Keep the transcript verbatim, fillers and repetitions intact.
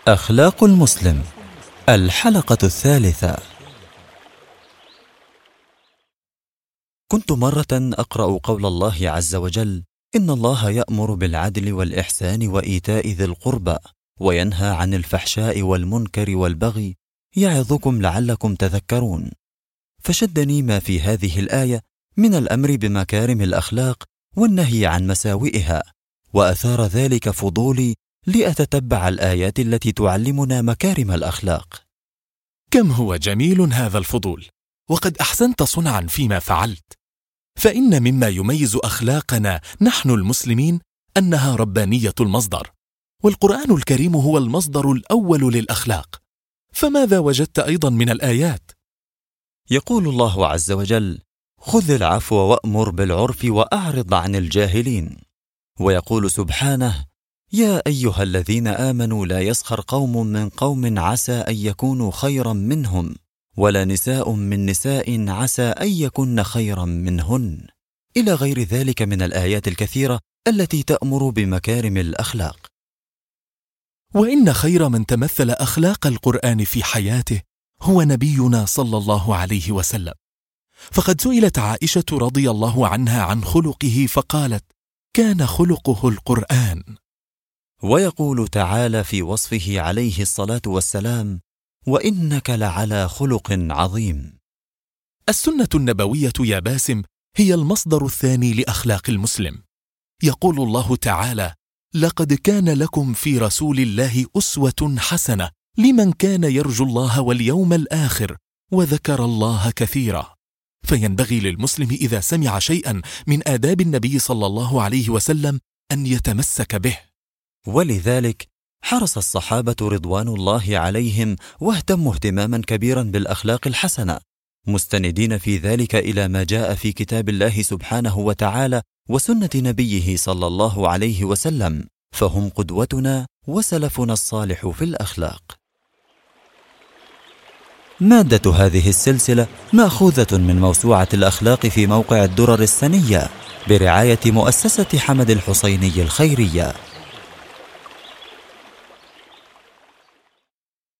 أخلاق المسلم، الحلقة الثالثة. كنت مرة أقرأ قول الله عز وجل: إن الله يأمر بالعدل والإحسان وإيتاء ذي القربى وينهى عن الفحشاء والمنكر والبغي يعظكم لعلكم تذكرون. فشدني ما في هذه الآية من الأمر بمكارم الأخلاق والنهي عن مساوئها، وأثار ذلك فضولي لأتتبع الآيات التي تعلمنا مكارم الأخلاق. كم هو جميل هذا الفضول، وقد أحسنت صنعا فيما فعلت، فإن مما يميز أخلاقنا نحن المسلمين أنها ربانية المصدر، والقرآن الكريم هو المصدر الأول للأخلاق. فماذا وجدت أيضا من الآيات؟ يقول الله عز وجل: خذ العفو وأمر بالعرف وأعرض عن الجاهلين. ويقول سبحانه: يا أيها الذين آمنوا لا يسخر قوم من قوم عسى أن يكونوا خيرا منهم ولا نساء من نساء عسى أن يكن خيرا منهن، إلى غير ذلك من الآيات الكثيرة التي تأمر بمكارم الأخلاق. وإن خير من تمثل أخلاق القرآن في حياته هو نبينا صلى الله عليه وسلم، فقد سئلت عائشة رضي الله عنها عن خلقه فقالت: كان خلقه القرآن. ويقول تعالى في وصفه عليه الصلاة والسلام: وإنك لعلى خلق عظيم. السنة النبوية يا باسم هي المصدر الثاني لأخلاق المسلم. يقول الله تعالى: لقد كان لكم في رسول الله أسوة حسنة لمن كان يرجو الله واليوم الآخر وذكر الله كثيرا. فينبغي للمسلم إذا سمع شيئا من آداب النبي صلى الله عليه وسلم أن يتمسك به. ولذلك حرص الصحابة رضوان الله عليهم واهتموا اهتماما كبيرا بالأخلاق الحسنة، مستندين في ذلك إلى ما جاء في كتاب الله سبحانه وتعالى وسنة نبيه صلى الله عليه وسلم، فهم قدوتنا وسلفنا الصالح في الأخلاق. مادة هذه السلسلة مأخوذة من موسوعة الأخلاق في موقع الدرر السنية برعاية مؤسسة حمد الحسيني الخيرية.